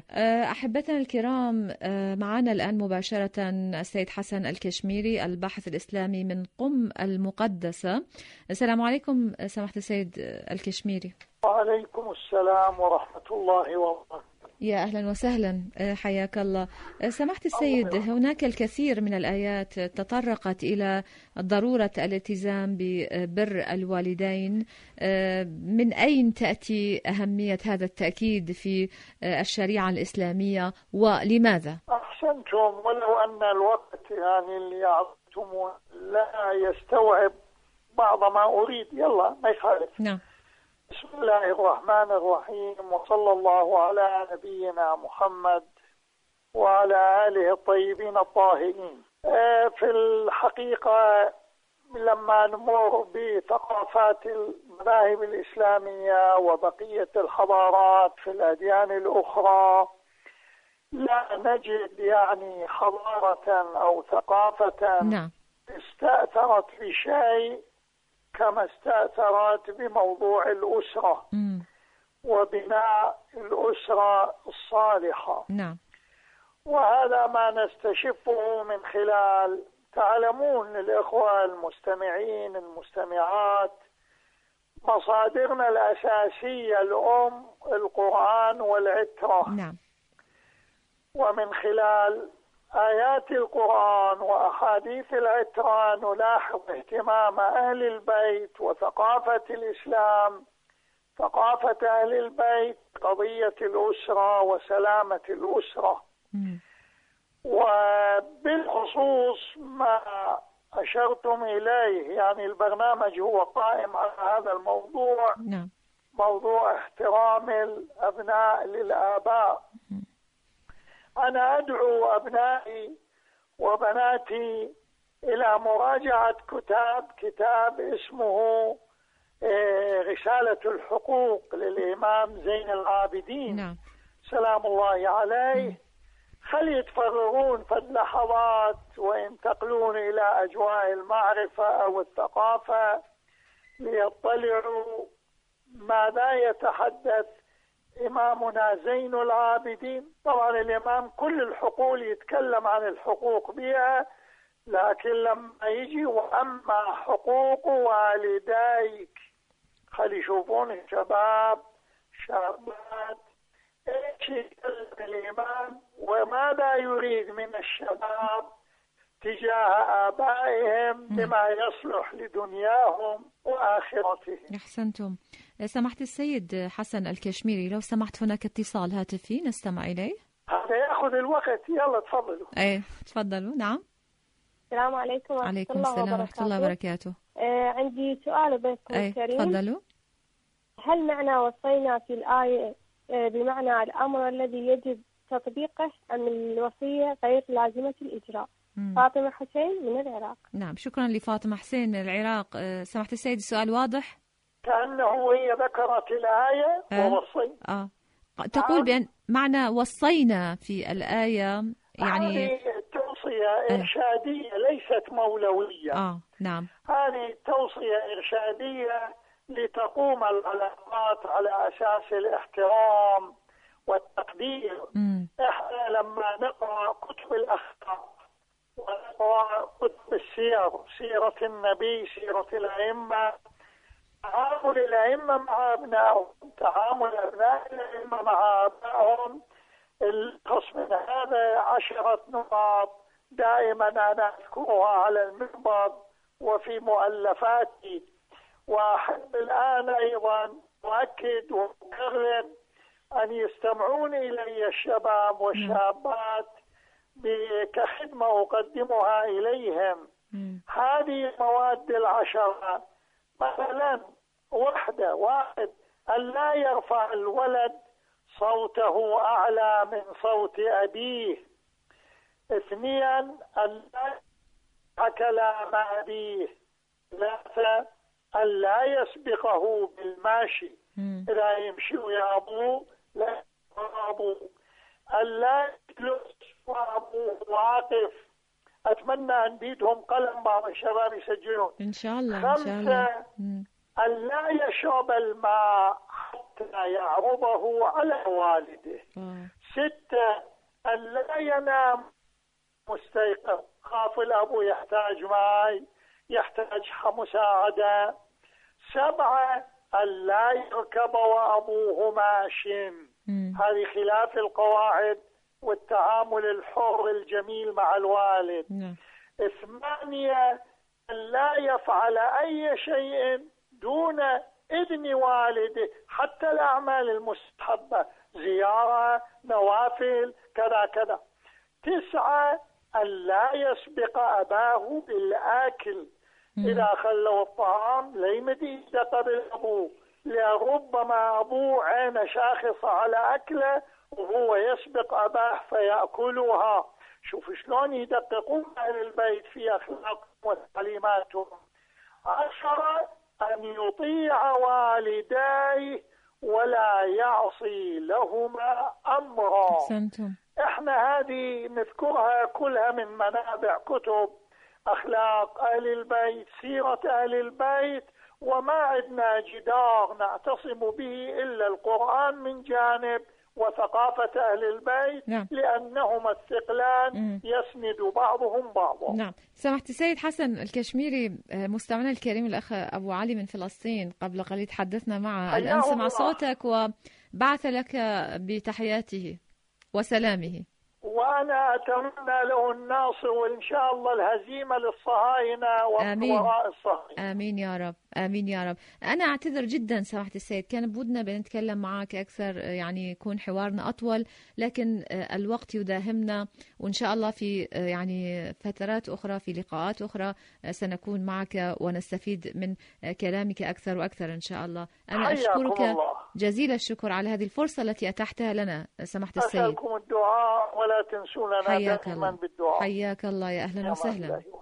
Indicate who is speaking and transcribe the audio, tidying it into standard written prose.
Speaker 1: أحبتنا الكرام، معنا الآن مباشرة السيد حسن الكشميري، الباحث الإسلامي من قم المقدسة. السلام عليكم سماحة السيد الكشميري.
Speaker 2: وعليكم السلام ورحمة الله وبركاته.
Speaker 1: يا أهلا وسهلا، حياك الله. سماحة السيد، هناك الكثير من الآيات تطرقت إلى ضرورة الالتزام ببر الوالدين. من أين تأتي أهمية هذا التأكيد في الشريعة الإسلامية ولماذا؟
Speaker 2: أحسنتم، ولو أن الوقت اللي يعطتم لا يستوعب بعض ما أريد، يلا ما يخالف.
Speaker 1: نعم.
Speaker 2: بسم الله الرحمن الرحيم، وصلى الله على نبينا محمد وعلى آله الطيبين الطاهرين. في الحقيقة لما نمر بثقافات المذاهب الإسلامية وبقية الحضارات في الأديان الأخرى لا نجد حضارة أو ثقافة
Speaker 1: نعم.
Speaker 2: استأثرت بشيء كما استأثرت بموضوع الأسرة وبناء الأسرة الصالحة.
Speaker 1: نعم.
Speaker 2: وهذا ما نستشفه من خلال، تعلمون الإخوة المستمعين المستمعات، مصادرنا الأساسية الأم القرآن والعترة.
Speaker 1: نعم.
Speaker 2: ومن خلال آيات القرآن وأحاديث العترة نلاحظ اهتمام أهل البيت وثقافة الإسلام، ثقافة أهل البيت، قضية الأسرة وسلامة الأسرة. وبالخصوص ما أشرتم إليه، البرنامج هو قائم على هذا الموضوع.
Speaker 1: نعم.
Speaker 2: موضوع احترام الأبناء للآباء. أنا أدعو أبنائي وبناتي إلى مراجعة كتاب اسمه رسالة الحقوق للإمام زين العابدين.
Speaker 1: نعم.
Speaker 2: سلام الله عليه. خلي يتفرغون في اللحظات وينتقلون إلى أجواء المعرفة أو الثقافة ليطلعوا ماذا يتحدث إمامنا زين العابدين. طبعا الإمام كل الحقوق يتكلم عن الحقوق بها، لكن لما يجي وأما حقوق والديك، خلي يشوفون الشباب شابات ايش يتكلم الإمام وماذا يريد من الشباب تجاه آبائهم بما يصلح لدنياهم وآخرتهم.
Speaker 1: أحسنتم. سماحة السيد حسن الكشميري، لو سمحت هناك اتصال هاتفي نستمع إليه.
Speaker 2: هذا يأخذ الوقت، يلا تفضلوا.
Speaker 1: أي تفضلوا. نعم.
Speaker 3: السلام عليكم ورحمة
Speaker 1: عليكم
Speaker 3: الله
Speaker 1: السلام
Speaker 3: وبركاته.
Speaker 1: ورحمة الله وبركاته.
Speaker 3: عندي سؤال بينكم الكريم.
Speaker 1: تفضلوا.
Speaker 3: هل معنى وصينا في الآية بمعنى الأمر الذي يجب تطبيقه أم الوصية غير لازمة الإجراء؟ فاطمة حسين من العراق.
Speaker 1: نعم، شكرا لفاطمة حسين من العراق. سمحة السيد السؤال واضح؟
Speaker 2: كأنه هي ذكرت الآية ووصينا.
Speaker 1: تقول بأن معنى وصينا في الآية
Speaker 2: هذه توصية إرشادية ليست مولوية.
Speaker 1: نعم.
Speaker 2: هذه توصية إرشادية لتقوم العلاقات على أساس الاحترام والتقدير. إحنا لما نقرأ كتب الأخلاق ونقرأ كتب السير، سيرة النبي، سيرة الأئمة، تعامل الأئمة مع أبنائهم، تعامل أبناء الأئمة مع آبائهم، الخص من هذا 10 نقاط دائما أنا أذكرها على المنبر وفي مؤلفاتي. وأحب الآن أيضا أؤكد وأكرر أن يستمعون إلي الشباب والشابات كخدمة أقدمها إليهم. هذه المواد 10 مثلا، واحد أن لا يرفع الولد صوته أعلى من صوت أبيه. 2 أن لا يسمع كلام أبيه. 3 أن لا يسبقه بالماشي، إذا يمشي يا أبوه لا أبوه. أن لا يجلس وأبوه واقف. أتمنى أن بيدهم قلم بعض الشباب يسجلون
Speaker 1: إن شاء الله.
Speaker 2: 5 أن لا يشرب الماء حتى يعرضه على والده. 6 أن لا ينام مستيقظ، خاف الأب يحتاج ماء، يحتاج مساعدة. 7 أن لا يركب وأبوه ماش، هذه خلاف القواعد والتعامل الحر الجميل مع الوالد. 8 أن لا يفعل أي شيء دون إذن والده، حتى الأعمال المستحبة، زيارة، نوافل، كذا كذا. 9 أن لا يسبق أباه بالآكل، إذا خلوا الطعام لا يمد إيده قبل أبوه، لربما أبوه عين شاخصة على أكله وهو يسبق أباه فيأكلها. شوف شلون يدققون أهل البيت في أخلاقهم وتعليماتهم. 10 أن يطيع والديه ولا يعصي لهما أمرا. احنا هذه نذكرها كلها من منابع كتب أخلاق أهل البيت، سيرة أهل البيت، وما عندنا جدار نعتصم به إلا القرآن من جانب وثقافة أهل البيت. نعم. لأنهما الثقلان يسند بعضهم بعضا.
Speaker 1: نعم. سمحت السيد حسن الكشميري، مستمعنا الكريم الأخ أبو علي من فلسطين قبل قليل تحدثنا معه، الآن سمع صوتك وبعث لك بتحياته وسلامه.
Speaker 2: وأنا أتمنى له الناصر، وإن شاء الله الهزيمة للصهاينة وراء الصهاينة.
Speaker 1: آمين يا رب، آمين يا رب. أنا أعتذر جدا سمحت السيد، كان بودنا بنتكلم معك أكثر، يعني يكون حوارنا أطول، لكن الوقت يداهمنا، وإن شاء الله في يعني فترات أخرى، في لقاءات أخرى سنكون معك ونستفيد من كلامك أكثر وأكثر إن شاء الله. أنا أشكرك جزيل الشكر على هذه الفرصة التي أتحتها لنا سمحت السيد.
Speaker 2: أسألكم الدعاء ولا تنسوننا دائما بالدعاء.
Speaker 1: حياك الله، يا أهلا وسهلا.